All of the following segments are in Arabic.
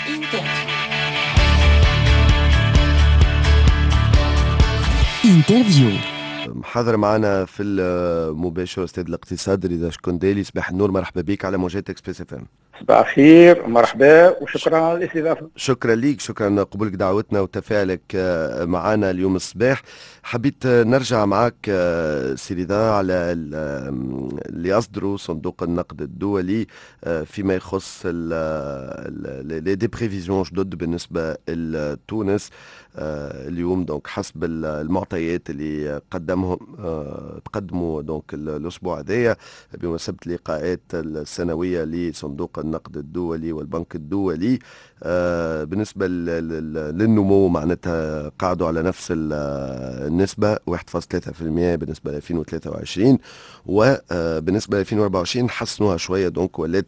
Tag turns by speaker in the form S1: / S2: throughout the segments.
S1: انترفيو.
S2: محاضرة معنا في المباشر أستاذ الاقتصاد رضا شكندالي. صباح النور، مرحبا بك على موجات اكسبريس اف ام.
S3: صباح الخير، مرحبا وشكرا على الاستضافة.
S2: شكرا ليك، شكرا قبولك دعوتنا وتفاعلك معنا اليوم الصباح. حبيت نرجع معك سي رضا على اللي أصدروا صندوق النقد الدولي فيما يخص لي دي بريفيزيون جدد بالنسبة لتونس اليوم. دونك حسب المعطيات اللي تقدموا دونك الأسبوع هذايا بمناسبة اللقاءات السنوية لصندوق النقد الدولي والبنك الدولي، بالنسبة للنمو معناتها قاعدوا على نفس النسبة 1.3% بالنسبة ل 2023، وبالنسبة ل 2024 حسنوها شوية دونك ولات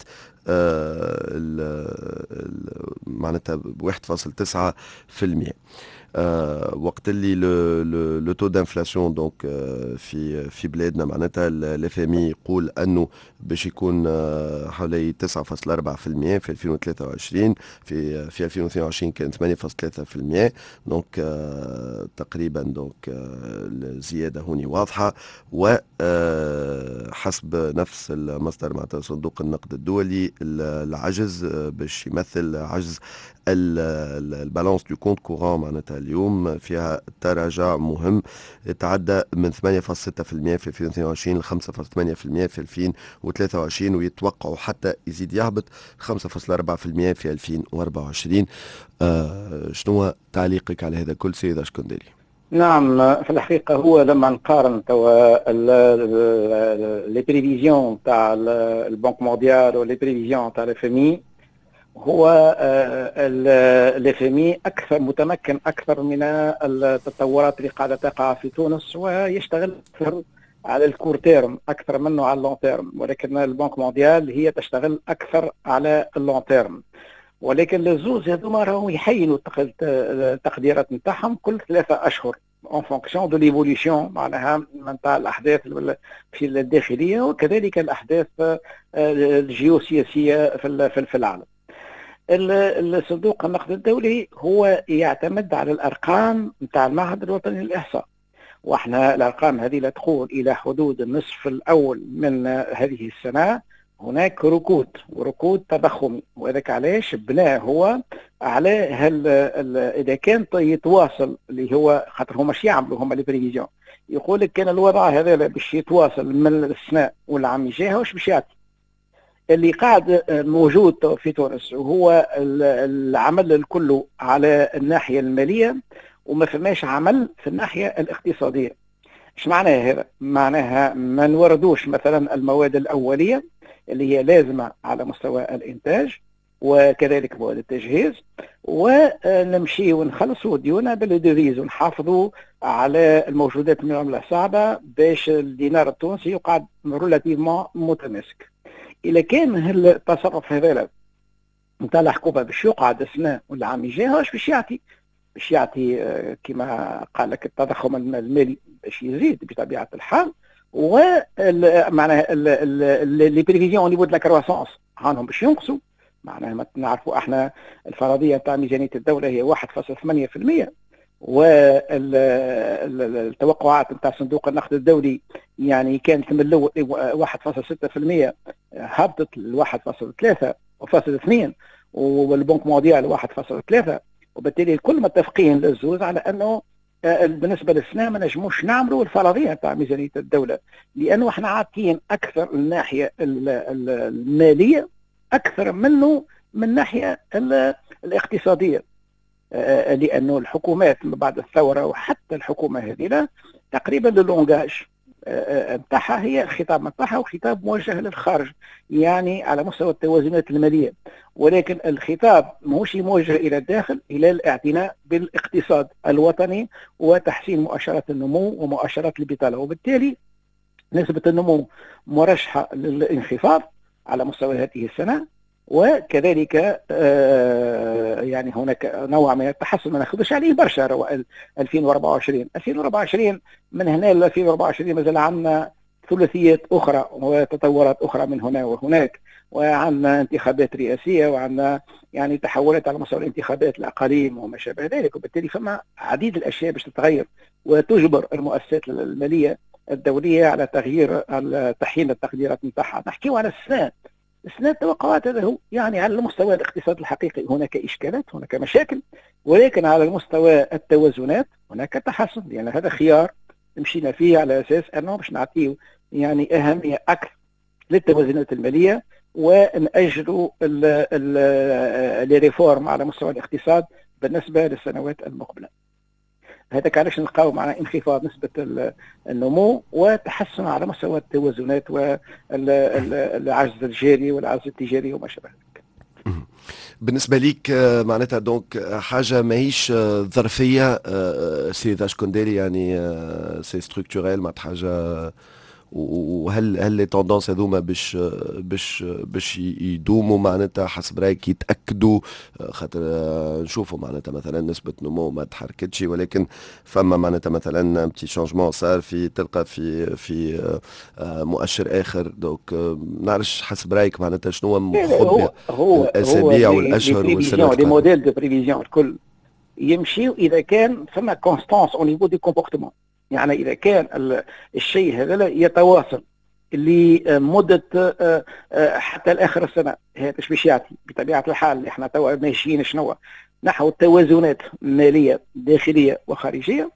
S2: معناتها 1.9%. وقت اللي لو تو دانفلاسيون دونك في بلادنا معناتها الاف ام اي يقول انه باش يكون حوالي 9.4% في 2023، في 2022 كانت 8.3%. دونك تقريبا دونك الزياده هوني واضحه، وحسب نفس المصدر معناتها صندوق النقد الدولي العجز باش يمثل عجز البالانس دو كونت كورون معناتها اليوم فيها تراجع مهم يتعدى من 8.6% في 2022 ل 5.8% في 2023، ويتوقعوا حتى يزيد يهبط 5.4% في 2024. شنو تعليقك على هذا كل سيدة شكندالي؟
S3: نعم، في الحقيقة هو لما نقارن توا لي بريفيزيون تاع البنك مونديال ولي بريفيزيون تاع الاف ام اي، هو الاف ام اي اكثر متمكن اكثر من التطورات اللي قاعده تقع في تونس، ويشتغل اكثر على الكور تيرم اكثر منه على اللون تيرم، ولكن البنك مونديال هي تشتغل اكثر على اللون تيرم. ولكن الزوز هذوما راهم يحينوا التقديرات نتاعهم كل 3 أشهر en fonction de l'évolution معناها نتاع الاحداث في الداخليه وكذلك الاحداث الجيوسياسيه في العالم. الصندوق النقد الدولي هو يعتمد على الارقام نتاع المعهد الوطني للاحصاء، واحنا الارقام هذه لا تقول الى حدود النصف الاول من هذه السنه هناك ركود تضخمي، وذاك علاش بناه هو على اذا كان يتواصل اللي هو خاطر هما مش يعملوا هما لي بريفيزيون، يقول لك كان الوضع هذا باش يتواصل من السنه والعام الجاي واش باش يعطي. اللي قاعد موجود في تونس وهو العمل الكل على الناحيه الماليه وما فماش عمل في الناحيه الاقتصاديه. ايش معناها هذا؟ معناها ما نوردوش مثلا المواد الاوليه اللي هي لازمه على مستوى الانتاج وكذلك مواد التجهيز، ونمشي ونخلصوا ديونا بالديفيز ونحافظوا على الموجودات من العمله الصعبه باش الدينار التونسي يقعد ريلاتيفمون متماسك. إذا كان التصرف هذا نتاع الحكومة باش يقعد السنة والعام الجاي واش باش يعطي؟ باش يعطي كما قال لك التضخم المالي باش يزيد بطبيعة الحال، ومعناها لي بريفيزيون او نيفو دو لا كرواسونس هانهم باش ينقصوا. معناها ما نعرفوا احنا الفرضية نتاع ميزانية الدولة هي 1.8%، والتوقعات نتاع صندوق النقد الدولي يعني كانت من الاول 1.6% هبطت ل 1.3.2، والبنك مونديال 1.3، وبالتالي الكل متفقين للزوز على انه بالنسبه للسنه ما نجموش نعملوا الفرضيه نتاع ميزانيه الدوله، لانه احنا عاطين اكثر الناحيه الماليه اكثر منه من الناحيه الاقتصاديه، لانه الحكومات من بعد الثوره وحتى الحكومه هذه تقريبا اللونجاج نتاعها هي الخطاب نتاعها وخطاب موجه للخارج، يعني على مستوى التوازنات الماليه، ولكن الخطاب ماهوش موجه الى الداخل، الى الاعتناء بالاقتصاد الوطني وتحسين مؤشرات النمو ومؤشرات البطاله، وبالتالي نسبه النمو مرشحه للانخفاض على مستوى هذه السنه، وكذلك يعني هناك نوع من التحسن ما ناخذش عليه برشا. 2024 من هنا ل 2024 مازال عندنا ثلاثيات أخرى وتطورات أخرى من هنا وهناك، وعندنا انتخابات رئاسية، وعندنا يعني تحولات على مستوى الانتخابات الأقاليم وما شابه ذلك، وبالتالي فما عديد الأشياء باش تتغير وتجبر المؤسسات المالية الدولية على تغيير تحيين التقديرات نتاعها. نحكيو على اثناء التوقعات، هذا هو يعني على المستوى الاقتصادي الحقيقي هناك إشكالات، هناك مشاكل، ولكن على المستوى التوازنات هناك تحسن، لأن يعني هذا خيار مشينا فيه على أساس أنه باش نعطيه يعني أهمية أكثر للتوازنات المالية، ونأجلوا الريفورم على مستوى الاقتصاد بالنسبة للسنوات المقبلة. هذا علاش نلقاو مع انخفاض نسبة النمو وتحسن على مستوى التوازنات والعجز الجاري والعجز التجاري وما شابه ذلك.
S2: بالنسبة ليك معناتها دونك حاجة ماهيش ظرفية سي شكونديري، يعني سي ستركتوريل معناتها حاجة، وهل لي توندونس هذوما باش يدوموا معناتها حسب رايك يتاكدوا؟ خاطر نشوفوا معناتها مثلا نسبه نمو ما تحركتش، ولكن فما معناتها مثلا بتي شونجمون صار تلقى في مؤشر اخر. دونك نعرفش حسب رايك معناتها شنو مخبي الاسابيع والاشهر والسنوات؟
S3: لي موديل دو بريفيزيون الكل يمشيوا اذا كان فما كونستانس او نيفو دي كومبورتمون، يعني إذا كان الشيء هذا يتواصل لمدة حتى لآخر السنة، هذا ايش باش يعطي؟ بطبيعة الحال احنا توا ماشيين شنو نحو توازنات مالية داخلية وخارجية،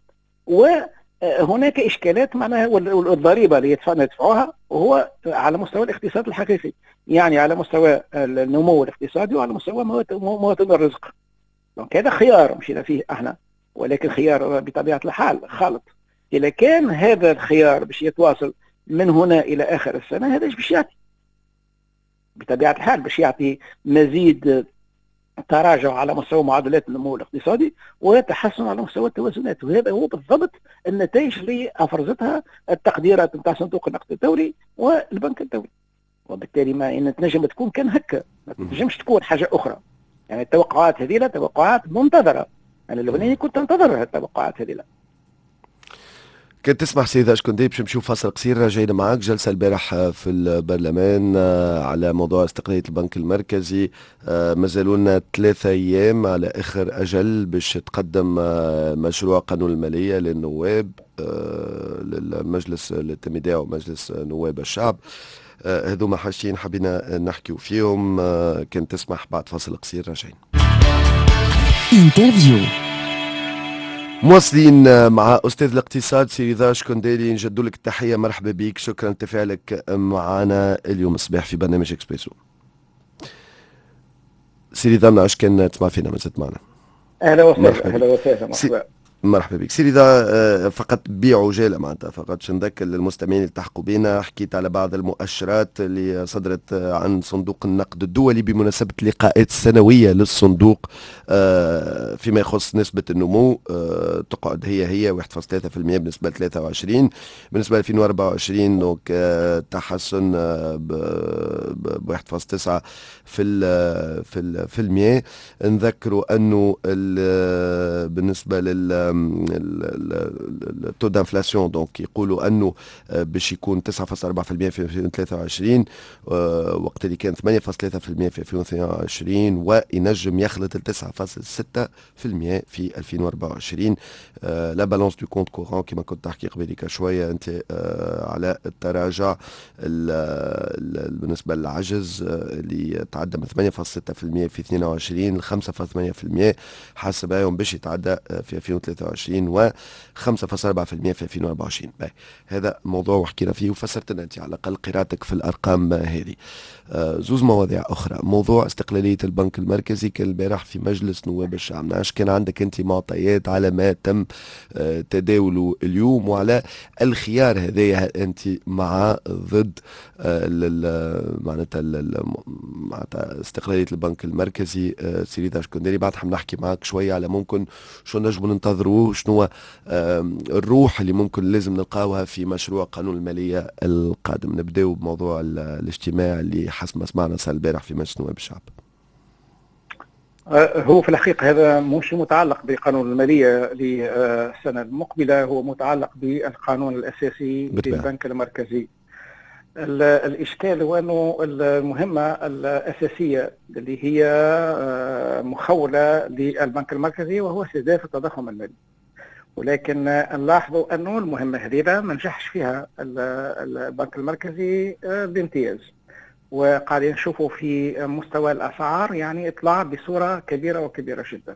S3: وهناك إشكالات معناها، والضريبة اللي ندفعوها وهو على مستوى الاقتصاد الحقيقي، يعني على مستوى النمو الاقتصادي وعلى مستوى مواطن الرزق. دونك هذا خيار مشينا فيه احنا، ولكن خيار بطبيعة الحال خالط. إذا كان هذا الخيار باش يتواصل من هنا إلى آخر السنة، هذا ايش باش يعطي؟ بطبيعة الحال باش يعطي مزيد تراجع على مستوى معدلات النمو الاقتصادي وتحسن على مستوى التوازنات، وهذا هو بالضبط النتائج اللي أفرزتها التقديرات نتاع صندوق النقد الدولي والبنك الدولي. وبالتالي ما تنجم تكون كان هكا، ما تنجمش تكون حاجة أخرى. يعني التوقعات هذه توقعات منتظرة، أنا اللبناني كنت أنتظر التوقعات هذه.
S2: كنت تسمح سيدة شكوندي باش نمشيو فاصل قصير، راجعين معاك. جلسة البارح في البرلمان على موضوع استقلالية البنك المركزي، مازالوا لنا 3 أيام على آخر أجل باش تقدم مشروع قانون المالية للنواب للمجلس التمديدي ومجلس نواب الشعب. هذوما حاجتين حبينا نحكيو فيهم. كنت تسمح بعد فاصل قصير راجعين. انترفيو مواصلين مع أستاذ الاقتصاد سي رضا شكونديري، نجد لك التحية، مرحبا بك، شكرا لتفاعلك معنا اليوم الصباح في برنامج اكسبريسو. سي رضا منعش كان تسمع فينا، ما زلت معنا.
S3: أهلا وسهلا. أهلا وسهلا، مرحبا.
S2: مرحبا بك سي رضا. فقط بعجاله معناتها، فقط نذكر للمستمعين اللي التحقوا بنا، حكيت على بعض المؤشرات اللي صدرت عن صندوق النقد الدولي بمناسبة اللقاءات السنوية للصندوق فيما يخص نسبة النمو. تقعد هي 1.3% بالنسبة ل 23، بالنسبة ل 2024 دونك تحسن ب 1.9 في المية. نذكروا انه بالنسبة التو دانفلاسيون دونك يقولوا انه باش يكون 9.4% في 2023 وقت اللي كان 8.3% في 2022، وينجم يخلط 9.6% في 2024. لا بالانس دو كونت كورون كما كنت تحكي قبيلك شويه انت على التراجع بالنسبه للعجز اللي تعدى من 8.6% في 22 ل 5.8% حسب رايهم باش يتعدى في 2023 و 5.4% في 2024. هذا موضوع وحكينا فيه وفسرت لنا انت على الاقل قراءتك في الارقام هذه. زوز مواضيع اخرى، موضوع استقلاليه البنك المركزي كان البارح في مجلس نواب الشعب. نعرفش كان عندك انت معطيات على ما تم تداوله اليوم وعلى الخيار هذايا، انت مع ضد معناتها استقلاليه البنك المركزي؟ سي رضا شكونديري بعد حنحكي معك شويه على ممكن شو نجم ننتظروه، شنو الروح اللي ممكن لازم نلقاوها في مشروع قانون الماليه القادم. نبداو بموضوع الاجتماع اللي حسب ما سمعنا صار البارح في مجلس نواب الشعب.
S3: هو في الحقيقة هذا مش متعلق بقانون المالية للسنة المقبلة، هو متعلق بالقانون الأساسي للبنك المركزي الإشكال هو أنه المهمة الأساسية اللي هي مخولة للبنك المركزي وهو استهداف التضخم المالي، ولكن نلاحظوا أنه المهمة هذه ما نجحش فيها البنك المركزي بامتياز، وقاعدين نشوفوا في مستوى الأسعار يعني إطلاع بصورة كبيرة وكبيرة جدا.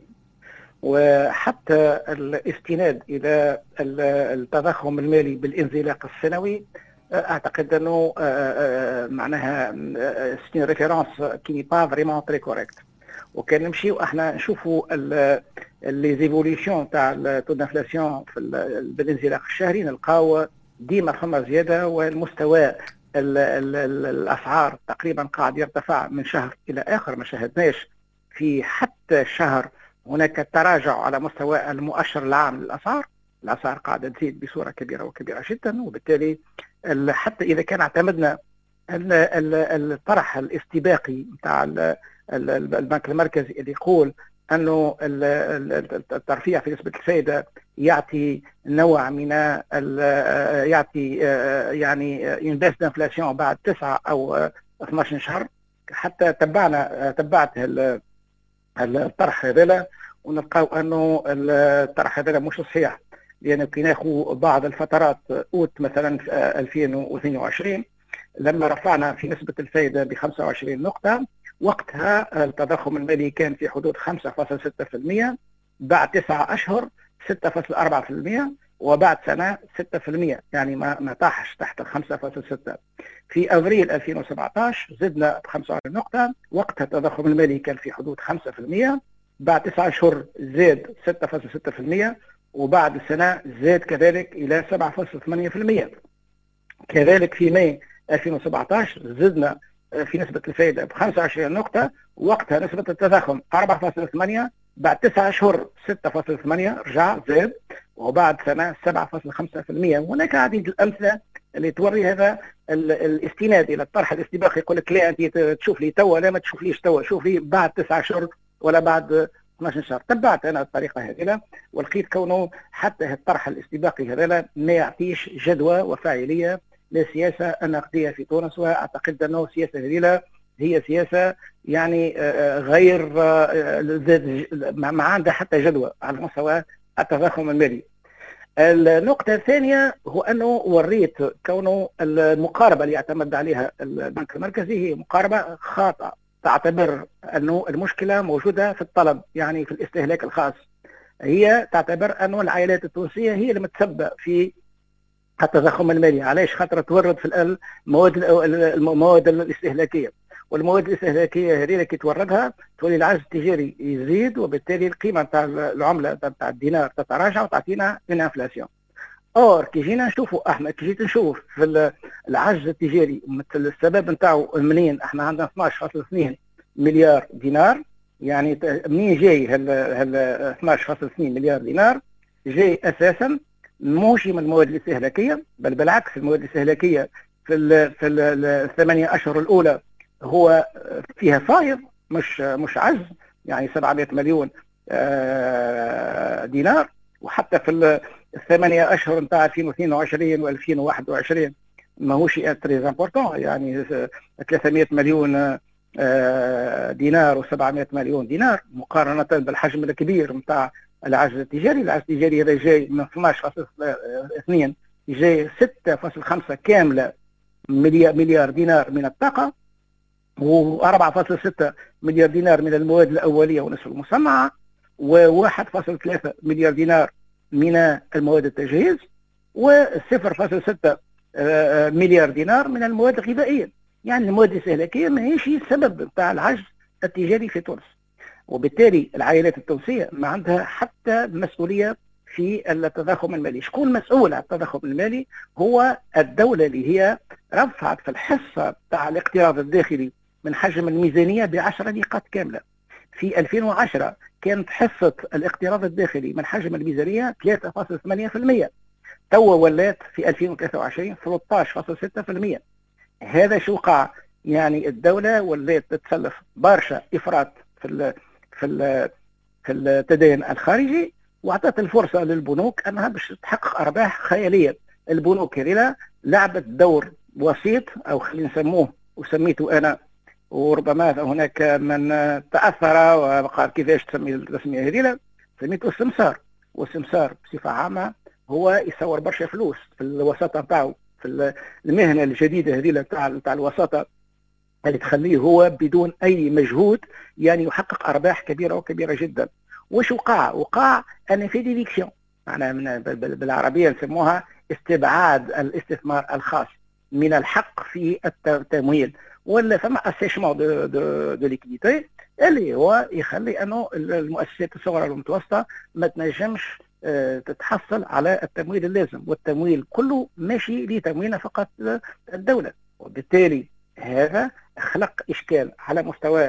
S3: وحتى الاستناد إلى التضخم المالي بالانزلاق السنوي اعتقد انه معناها سي ريفيرونس كي ني با فريمون تري كوريكت. وكان نمشيو احنا نشوفوا لي زيفوليسيون تاع التو دانفلاسيون بالانزلاق الشهري، نلقاو ديما فما زياده، والمستوى الاسعار تقريبا قاعد يرتفع من شهر الى اخر. ما شاهدناش في حتى شهر هناك تراجع على مستوى المؤشر العام للاسعار. الاسعار قاعده تزيد بصوره كبيره وكبيره جدا، وبالتالي حتى اذا كان اعتمدنا الطرح الاستباقي نتاع البنك المركزي اللي يقول انه الترفيع في نسبه الفائده يعطي نوع من يعطي يعني انباس انفلاسيون بعد 9 او 12 شهر، حتى تبعت الطرح هذا ونلقاو انه الطرح هذا مش صحيح، لأنه كي ناخذ بعض الفترات أوت مثلا في 2022 لما رفعنا في نسبة الفائدة ب 25 نقطة، وقتها التضخم المالي كان في حدود 5.6%، بعد 9 أشهر 6.4%، وبعد سنة 6%، يعني ما طاحش تحت 5.6. في أبريل 2017 زدنا ب 25 نقطة، وقتها التضخم المالي كان في حدود 5%، بعد 9 أشهر زاد 6.6%، وبعد سنة زاد كذلك إلى 7.8%. كذلك في ماي 2017 زدنا في نسبة الفائدة ب 25 نقطة، وقتها نسبة التضخم 4.8، بعد 9 أشهر 6.8 رجع زاد، وبعد سنة 7.5%. هناك عديد الأمثلة اللي توري هذا الاستناد إلى الطرح الاستباقي. يقول لك لا أنت تشوف لي توا، لا ما تشوف ليش توا، شوف لي بعد 9 أشهر ولا بعد 12 شهر. تبعت انا الطريقه هذه ولقيت كونه حتى الطرح الاستباقي هذا ما يعطيش جدوى وفاعليه للسياسه النقديه في تونس، واعتقد انه السياسه هذه هي سياسه يعني غير ما عندها حتى جدوى على مستوى التضخم المالي. النقطة الثانية هو أنه وريت كونه المقاربة اللي يعتمد عليها البنك المركزي هي مقاربة خاطئة، تعتبر أنه المشكلة موجودة في الطلب، يعني في الاستهلاك الخاص. هي تعتبر أنه العائلات التونسية هي اللي متسببة في التضخم المالي. علاش؟ خاطر تورد في المواد الاستهلاكية، والمواد الاستهلاكية هذه كي توردها تولي العجز التجاري يزيد، وبالتالي القيمة تاع العملة تاع الدينار تتراجع وتعطينا من انفلاسيون. اور كي جينا نشوفوا احنا، كي جيت نشوف في العجز التجاري مثل السبب نتاعو منين، احنا عندنا 12.2 مليار دينار، يعني منين جاي هال 12.2 مليار دينار؟ جاي اساسا موشي من المواد الاستهلاكيه، بل بالعكس المواد الاستهلاكيه في الثمانية اشهر الاولى هو فيها فائض مش عجز، يعني 700 مليون دينار. وحتى في الثمانية أشهر نتاع 2022 و 2021 ماهوش تري امبورطون، يعني 300 مليون دينار و700 مليون دينار مقارنة بالحجم الكبير نتاع العجز التجاري. العجز التجاري هذا جاي من 12.2 جاي 6.5 كاملة مليار دينار من الطاقة، و4.6 مليار دينار من المواد الأولية والنصف المصنعة، و1.3 مليار دينار من المواد التجهيز، و0.6 مليار دينار من المواد الغذائية. يعني المواد الاستهلاكية ما هيش السبب بتاع العجز التجاري في تونس، وبالتالي العائلات التونسية ما عندها حتى مسؤولية في التضخم المالي. شكون مسؤول على التضخم المالي؟ هو الدولة اللي هي رفعت في الحصة بتاع الاقتراض الداخلي من حجم الميزانية ب10 نقاط كاملة. في 2010 كانت حصة الاقتراض الداخلي من حجم الميزانية 3.8%، توا ولات في 2023 13.6%. هذا شو وقع؟ يعني الدولة ولات تتسلف برشا إفراط في التدين الخارجي، واعطت الفرصة للبنوك أنها باش تحقق أرباح خيالية. البنوك هذه لعبت دور وسيط، او خلينا نسموه وسميته انا، وربما هناك من تاثر وقال كيفاش تسمي التسميه هذه، سميته السمسار. والسمسار بصفه عامه هو يصور برشا فلوس في الوساطه نتاعو، في المهنه الجديده هذه نتاع الوساطه، اللي تخليه هو بدون اي مجهود يعني يحقق ارباح كبيره وكبيره جدا. وش وقع ان في ديديكسيون، معناها بالعربيه نسموها استبعاد الاستثمار الخاص من الحق في التمويل، ولا فما اسيشمون دو ليكيديتي اللي هو يخلي انه المؤسسات الصغرى والمتوسطه ما تنجمش تتحصل على التمويل اللازم، والتمويل كله ماشي لتمويل فقط الدوله. وبالتالي هذا خلق اشكال على مستوى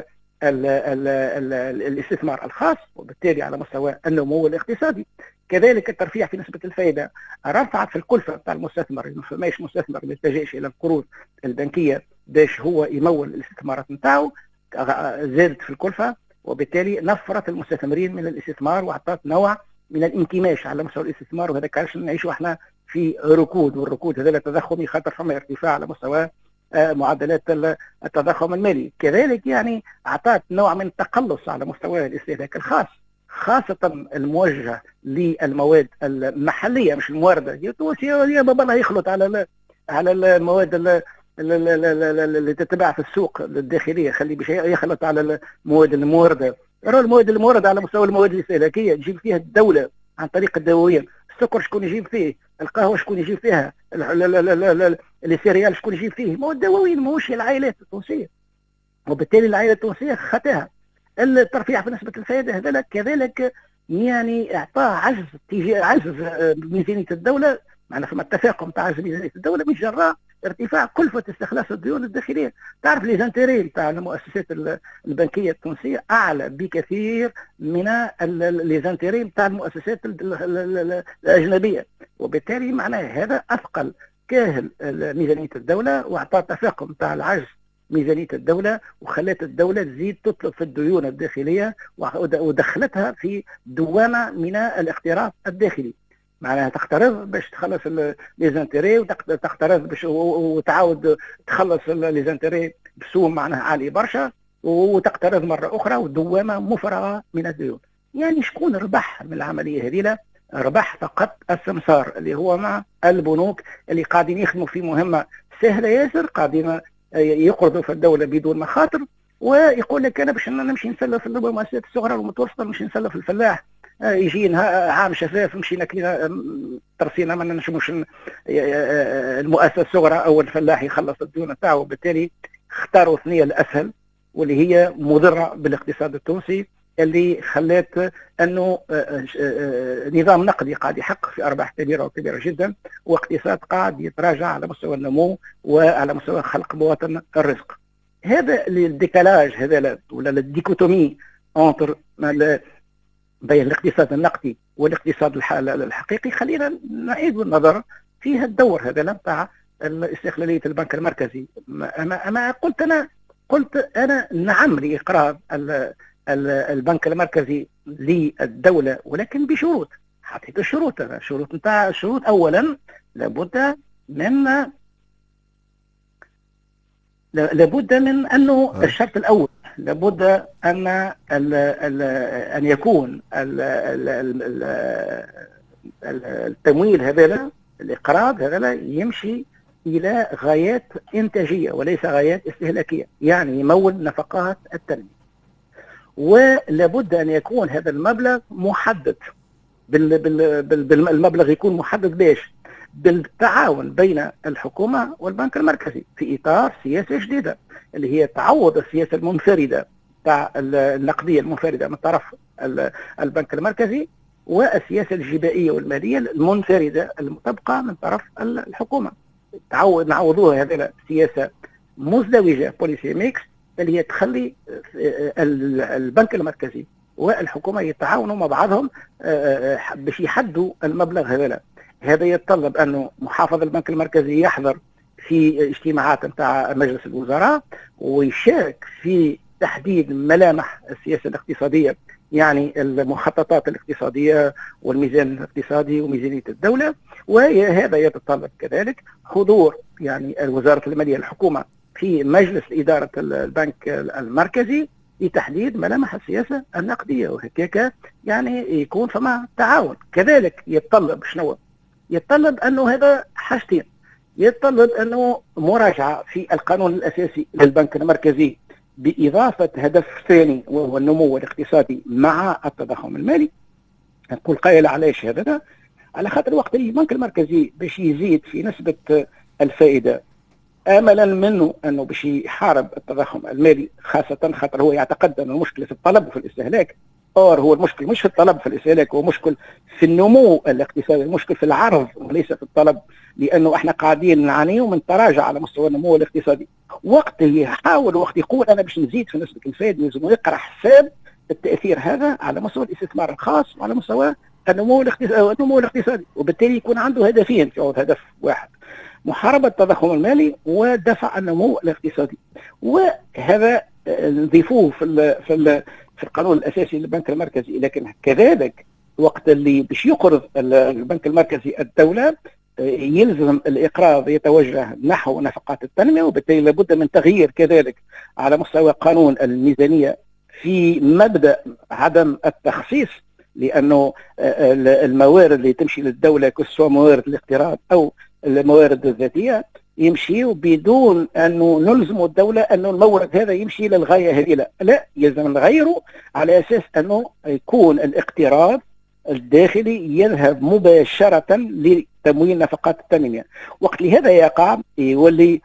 S3: الاستثمار الخاص، وبالتالي على مستوى النمو الاقتصادي. كذلك الترفيع في نسبه الفائده رفعت في الكلفه تاع المستثمر، ما فماش مستثمر ما يلتجئش الى القروض البنكيه باش هو يمول الاستثمارات نتاعو، زادت في الكلفه، وبالتالي نفرت المستثمرين من الاستثمار واعطت نوع من الانكماش على مستوى الاستثمار. وهذا علاش نعيشوا احنا في ركود، والركود هذا تضخمي خاطر فما ارتفاع على مستوى معدلات التضخم المالي. كذلك يعني اعطت نوع من التقلص على مستوى الاستهلاك الخاص، خاصة الموجه للمواد المحلية مش الموردة. يا بابا الله يخلط على المواد اللي تتباع في السوق الداخلية، خلي باش يخلط على المواد الموردة. المواد الموردة على مستوى المواد الاستهلاكية تجيب فيها الدولة عن طريق الدواوين. السكر شكون يجيب فيه؟ القهوة شكون يجيب فيها؟ السيريال شكون يجيب فيه؟ ما هو الدواوين، ماهوش العائلات التونسية. وبالتالي العائلة التونسية خطاها. الترفيع في نسبة الفائدة هذا كذلك يعني اعطاه عجز ميزانية الدولة، معنا فما التفاقم تاع عجز ميزانية الدولة من جراء ارتفاع كلفة استخلاص الديون الداخلية. تعرف لي زانتيري تاع المؤسسات البنكية التونسية أعلى بكثير من لي زانتيري تاع المؤسسات الأجنبية، وبالتالي معناه هذا أثقل كاهل ميزانية الدولة، واعطى تفاقم تاع العجز ميزانية الدولة، وخلت الدولة تزيد تطلب في الديون الداخلية، ودخلتها في دوامة من الاقتراض الداخلي. معناها تقترض باش تخلص لي زانتيري، وتقترض باش وتعاود تخلص لي زانتيري بسوم معناها عالي برشا، وتقترض مرة أخرى، ودوامة مفرغة من الديون. يعني شكون ربح من العملية هذه؟ ربح فقط السمسار اللي هو مع البنوك اللي قاعدين يخدموا في مهمة سهلة ياسر، قاعدين يقرضوا في الدولة بدون مخاطر، ويقول لك أنا باش نمشي نسلف المؤسسات الصغرى والمتوسطة، نمشي نسلف الفلاح، يجينا عام شفاف مشينا كلينا ترسينا ما نجموش المؤسسة الصغرى أو الفلاح يخلص الديون نتاعو. وبالتالي اختاروا الثنية الأسهل واللي هي مضرة بالاقتصاد التونسي، اللي خلات أنه نظام نقدي قاعد يحقق في أرباح كبيرة وكبيرة جدا، واقتصاد قاعد يتراجع على مستوى النمو وعلى مستوى خلق مواطن الرزق. هذا الديكالاج هذا ولا الديكوتومي بين الاقتصاد النقدي والاقتصاد الحقيقي، خلينا نعيد النظر في الدور هذا نتاع استقلالية البنك المركزي. أما قلت أنا نعم لإقراض البنك المركزي للدولة، ولكن بشروط. حطيت الشروط، الشروط نتاع الشروط أولا لابد من أنه الشرط الأول لابد أن يكون التمويل هذا الإقراض هذا يمشي إلى غايات إنتاجية وليس غايات استهلاكية، يعني يمول نفقات التنمية. ولابد أن يكون هذا المبلغ محدد، المبلغ يكون محدد باش بالتعاون بين الحكومة والبنك المركزي في إطار سياسة جديدة اللي هي تعوض السياسة المنفردة تاع النقدية المنفردة من طرف البنك المركزي، والسياسة الجبائية والمالية المنفردة المطبقة من طرف الحكومة. نعوضوها هذه السياسة مزدوجة بوليسي ميكس اللي هي تخلي البنك المركزي والحكومة يتعاونوا مع بعضهم باش يحدوا المبلغ هذا. هذا يتطلب أنه محافظ البنك المركزي يحضر في اجتماعات نتاع مجلس الوزراء، ويشارك في تحديد ملامح السياسة الاقتصادية يعني المخططات الاقتصادية والميزان الاقتصادي وميزانية الدولة، وهذا يتطلب كذلك حضور يعني وزارة المالية الحكومة في مجلس إدارة البنك المركزي لتحديد ملامح السياسة النقدية، وهكذا يعني يكون فما تعاون. كذلك يتطلب شنو؟ يتطلب أنه هذا حاجتين، يتطلب أنه مراجعة في القانون الأساسي للبنك المركزي بإضافة هدف ثاني وهو النمو الاقتصادي مع التضخم المالي. نقول قائل علاش هذا؟ على خاطر وقت البنك المركزي باش يزيد في نسبة الفائدة املا منه انه باش يحارب التضخم المالي، خاصه خاطر هو يعتقد ان المشكله في الطلب وفي الاستهلاك. هو المشكل مش في الطلب في الاستهلاك، هو مشكل في النمو الاقتصادي، المشكل في العرض وليس في الطلب، لانه احنا قاعدين نعانيو من تراجع على مستوى النمو الاقتصادي. وقت يحاول وقت يقول انا باش نزيد في نسبه الفائده، لازم يقرا حساب التاثير هذا على مستوى الاستثمار الخاص وعلى مستوى النمو الاقتصادي، وبالتالي يكون عنده هدفين في هدف واحد: محاربة التضخم المالي ودفع النمو الاقتصادي. وهذا نضيفوه في القانون الأساسي للبنك المركزي. لكن كذلك وقت اللي باش يقرض البنك المركزي الدولة، يلزم الإقراض يتوجه نحو نفقات التنمية، وبالتالي لابد من تغيير كذلك على مستوى قانون الميزانية في مبدأ عدم التخصيص، لأنه الموارد اللي تمشي للدولة كسوا موارد الاقتراض أو الموارد الذاتيه يمشي بدون انه نلزم الدوله انه المورد هذا يمشي للغايه هذه، لا يلزم نغيره على اساس انه يكون الاقتراض الداخلي يذهب مباشره لتمويل نفقات التنميه. وقت لهذا يقع يولي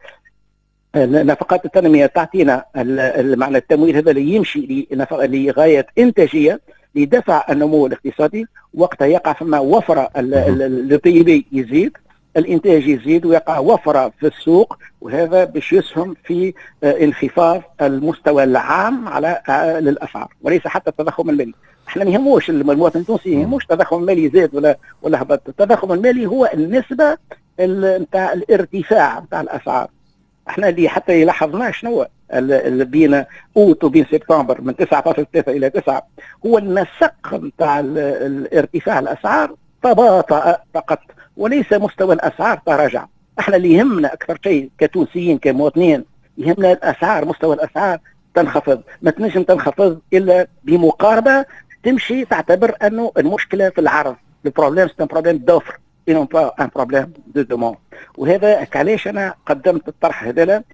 S3: نفقات التنميه تعطينا معنى التمويل هذا اللي يمشي لغايه انتاجيه لدفع النمو الاقتصادي. وقتها يقع فما وفره، البي بي يزيد، الانتاج يزيد، ويقع وفره في السوق، وهذا باش يسهم في انخفاض المستوى العام على للاسعار وليس حتى التضخم المالي. احنا ما يهموش المواطن التونسي، يهموش التضخم المالي زاد ولا هبط. التضخم المالي هو النسبه نتاع الارتفاع نتاع الاسعار. احنا اللي حتى لاحظناه شنو بين اوت وبين سبتمبر من 9.3 الى 9 هو النسق نتاع الارتفاع الاسعار تباطأ فقط، وليس مستوى الاسعار تراجع. احنا اللي يهمنا اكثر شيء كتونسيين كمواطنين، يهمنا الاسعار، مستوى الاسعار تنخفض. ما تنجم تنخفض الا بمقاربه تمشي تعتبر انه المشكله في العرض، البروبليم سي ان بروبليم دوفر اي نون با ان بروبليم دو دوموند. وهذا علاش انا قدمت الطرح هذا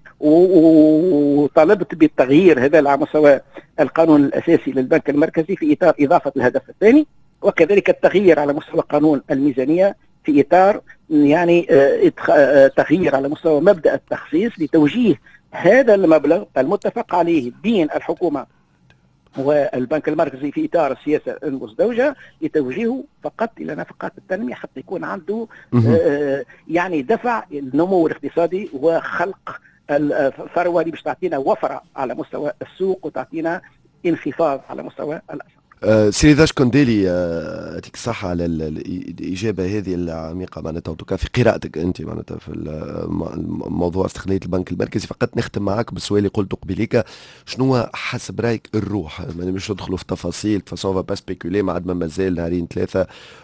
S3: وطالبت بالتغيير هذا على مستوى القانون الاساسي للبنك المركزي في اطار اضافه الهدف الثاني، وكذلك التغيير على مستوى قانون الميزانيه في اطار يعني تغيير على مستوى مبدا التخصيص لتوجيه هذا المبلغ المتفق عليه بين الحكومه والبنك المركزي في اطار السياسه المزدوجه لتوجيهه فقط الى نفقات التنميه، حتى يكون عنده يعني دفع النمو الاقتصادي وخلق الثروه اللي باش تعطينا وفره على مستوى السوق وتعطينا انخفاض على مستوى الاسعار.
S2: سيدي داش كونديلي، يعطيك الصحة على الإجابة هذه العميقة معناتها في قراءتك أنت معناتها في الموضوع استقلالية البنك المركزي. فقط نختم معك بالسؤال اللي قلته قبليك، شنو حسب رأيك الروح؟ يعني مش ندخلوا في تفاصيل فسوف با سبيكولي ما عاد ما مازال نهارين ثلاثة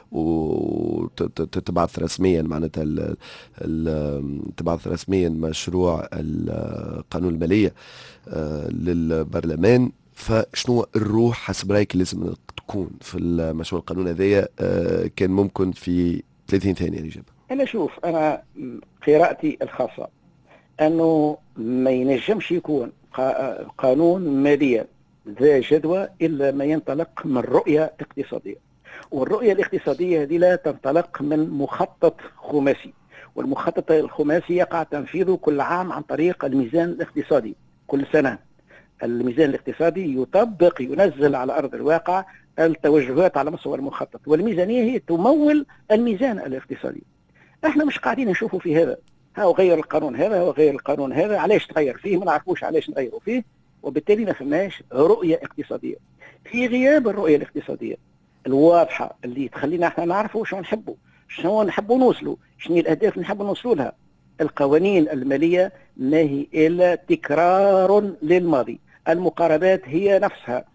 S2: وتبعث رسميا معناتها تبعث رسميا مشروع القانون المالية للبرلمان. فشنو الروح حسب رايك لازم تكون في المشروع القانون هذايا؟ كان ممكن في 30 ثانية الإجابة.
S3: أنا شوف، أنا قراءتي الخاصة أنه ما ينجمش يكون قانون مالية ذا جدوى إلا ما ينطلق من رؤية اقتصادية، والرؤية الاقتصادية هذه لا تنطلق من مخطط خماسي، والمخطط الخماسي يقع تنفيذه كل عام عن طريق الميزان الاقتصادي. كل سنة الميزان الاقتصادي يطبق ينزل على أرض الواقع التوجهات على مستوى المخطط، والميزانية هي تمول الميزان الاقتصادي. احنا مش قاعدين نشوفوا في هذا، ها غير القانون هذا وغير القانون هذا، علاش تغير فيه؟ ما نعرفوش علاش نغيروا فيه، وبالتالي ما فماش رؤية اقتصادية. في غياب الرؤية الاقتصادية الواضحة اللي تخلينا احنا نعرفوا شو نحبوا، شنو نحبوا نوصلوا، شنو الأهداف اللي نحبوا نوصلوا لها. القوانين المالية ما هي إلا تكرار للماضي، المقاربات هي نفسها،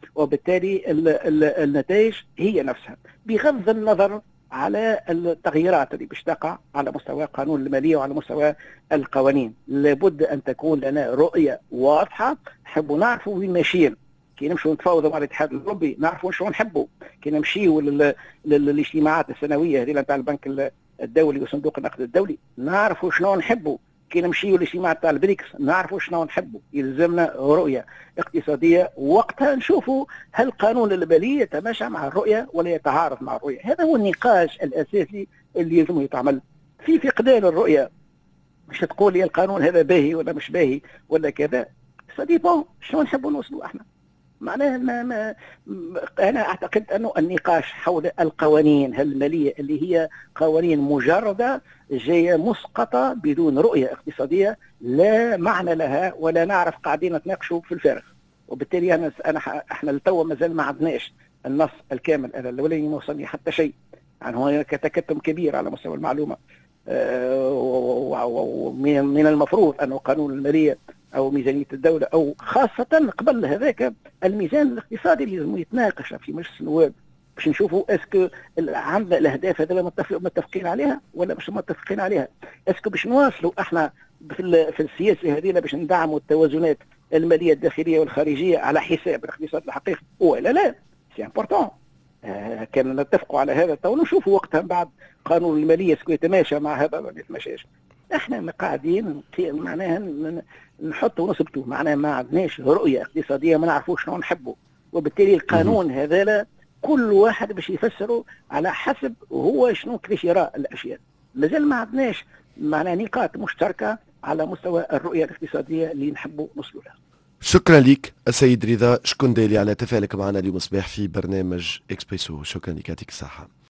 S3: وبالتالي النتائج هي نفسها، بغض النظر على التغييرات اللي باش تقع على مستوى قانون الماليه وعلى مستوى القوانين. لابد ان تكون لنا رؤيه واضحه، نحبوا نعرفوا وين ماشيين. كي نمشوا نتفاوضوا مع الاتحاد الاوروبي نعرفوا شنو نحبوا، كي نمشيوا للاجتماعات السنويه هذه نتاع البنك الدولي وصندوق النقد الدولي نعرفوا شنو نحبوا، كي نمشيوا للاجتماع تاع البريكس نعرفوا شنو نحبوا. يلزمنا رؤيه اقتصاديه، وقتها نشوفوا هل قانون الماليه يتماشى مع الرؤيه ولا يتعارض مع الرؤيه. هذا هو النقاش الاساسي اللي يلزم يتعمل. في فقدان الرؤيه مش تقول لي القانون هذا باهي ولا مش باهي ولا كذا، سديبون شنو نحبوا نوصلوا احنا. معناها أنا أعتقد أنه النقاش حول القوانين المالية اللي هي قوانين مجردة جاية مسقطة بدون رؤية اقتصادية لا معنى لها، ولا نعرف قاعدين نتناقشوا في الفارغ. وبالتالي احنا لتوا مازال ما عندناش النص الكامل. أنا الأولاني ما وصلني حتى شيء. يعني هناك تكتم كبير على مستوى المعلومة، ومن المفروض أنه قانون المالية أو ميزانية الدولة أو خاصة قبل هذاك الميزان الاقتصادي اللي لازم يتناقش في مجلس النواب باش نشوفوا اسكو عندنا الأهداف هذول متفقين عليها ولا مش متفقين عليها. اسكو باش نواصلوا احنا في السياسة هذه باش ندعموا التوازنات المالية الداخلية والخارجية على حساب الاقتصاد الحقيقي ولا لا. سي امبورطون. كان نتفقوا على هذا تو نشوفوا وقتها بعد قانون الماليه سكو يتماشى مع هذا ولا ما يتماشاش. احنا قاعدين معناها نحطوا ونثبتوا، معناها ما عندناش رؤيه اقتصاديه، ما نعرفوش شنو نحبوا. وبالتالي القانون هذا كل واحد باش يفسره على حسب هو شنو كيفاش يرى الاشياء. مازال ما عندناش معناها نقاط مشتركه على مستوى الرؤيه الاقتصاديه اللي نحبوا نوصلوا لها.
S2: شكرا لك السيد رضا شكندالي على تفاعلك معنا اليوم الصباح في برنامج اكسبريسو. شكرا لك، يعطيك الصحة.